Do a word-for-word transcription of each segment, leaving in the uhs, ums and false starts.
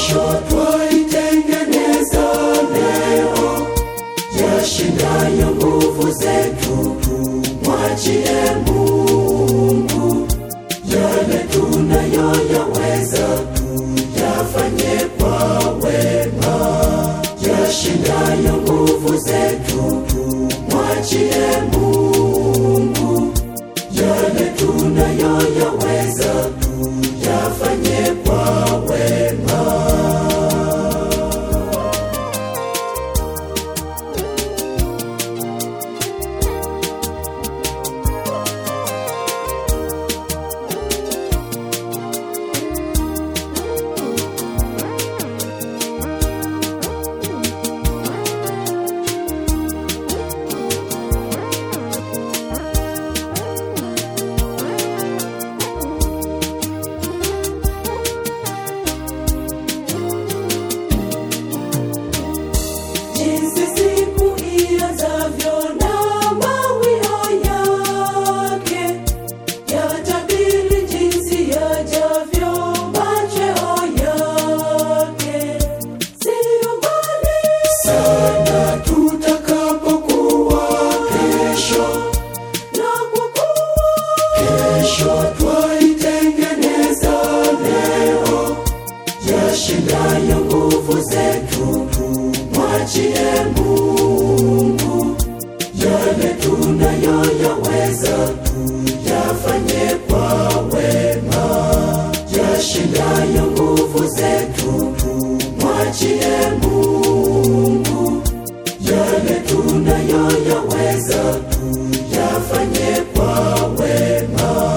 kesho twaitengeneza leo, yashindayo nguvu zetu. Mwachie Mungu yale tunayoyaweza, tuyafanye kwa wema, yashindayo nguvu zetu. Mwachie Mungu yale tunayoyaweza, tuyafanye kwa wema. Kesho twaitengeneza leo, yashindayo nguvu zetu. Mwachie Mungu yale tunayoyaweza, tuyafanye kwa wema, yashindayo nguvu zetu. Mwachie Mungu yale tunayoyaweza, tuyafanye kwa wema.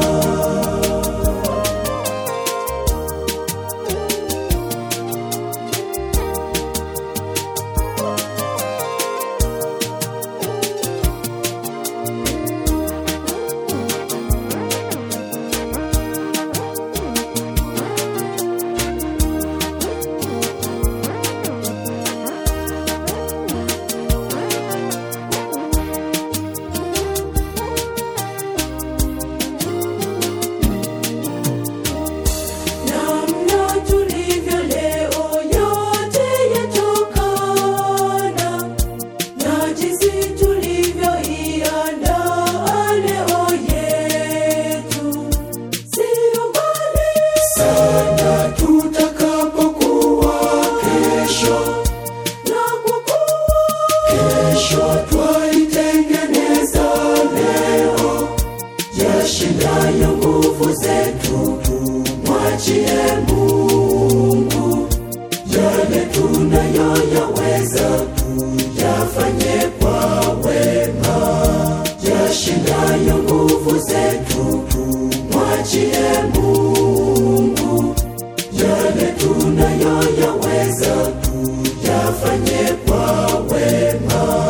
Kesho twaitengeneza leo, yashindayo nguvu zetu. Mwachie Mungu yale tunayoyaweza, tuyafanye kwa wema, yashindayo nguvu zetu. Mwachie Mungu yale tunayoyaweza, tuyafanye kwa wema.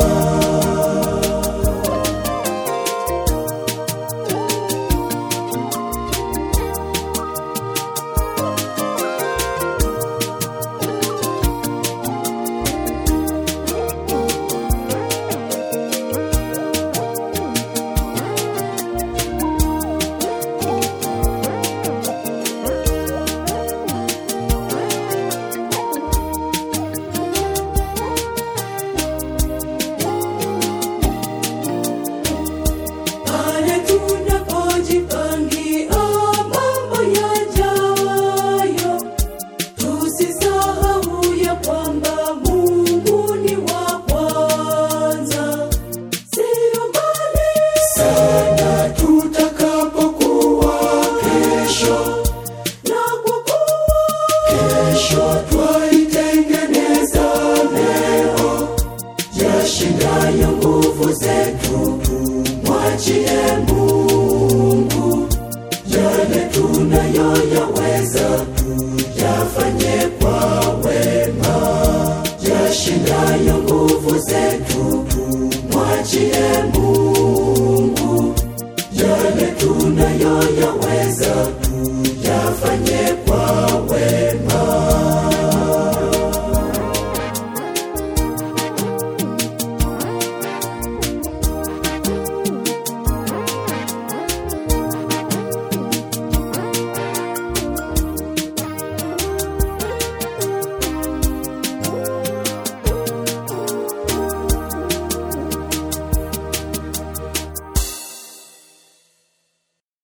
Kesho twaitengeneza leo, yashindayo nguvu zetu. Mwachie Mungu yale tunayoyaweza,